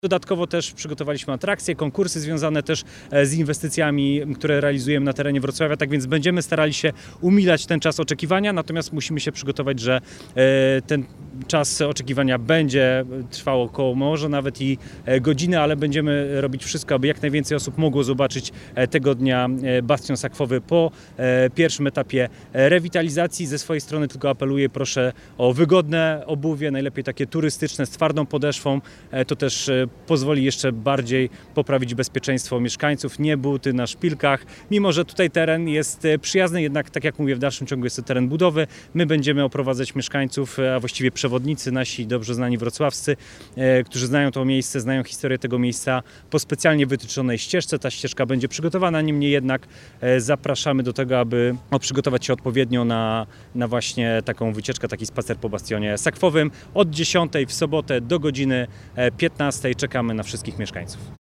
Dodatkowo też przygotowaliśmy atrakcje, konkursy związane też z inwestycjami, które realizujemy na terenie Wrocławia, tak więc będziemy starali się umilać ten czas oczekiwania, natomiast musimy się przygotować, że ten czas oczekiwania będzie trwał około może nawet i godziny, ale będziemy robić wszystko, aby jak najwięcej osób mogło zobaczyć tego dnia bastion sakwowy po pierwszym etapie rewitalizacji. Ze swojej strony tylko apeluję, proszę o wygodne obuwie, najlepiej takie turystyczne z twardą podeszwą. To też pozwoli jeszcze bardziej poprawić bezpieczeństwo mieszkańców, nie buty na szpilkach. Mimo że tutaj teren jest przyjazny, jednak tak jak mówię, w dalszym ciągu jest to teren budowy. My będziemy oprowadzać mieszkańców, a właściwie przewodnicy nasi dobrze znani wrocławscy, którzy znają to miejsce, znają historię tego miejsca po specjalnie wytyczonej ścieżce. Ta ścieżka będzie przygotowana, niemniej jednak zapraszamy do tego, aby przygotować się odpowiednio na właśnie taką wycieczkę, taki spacer po bastionie sakwowym. Od 10 w sobotę do godziny 15 czekamy na wszystkich mieszkańców.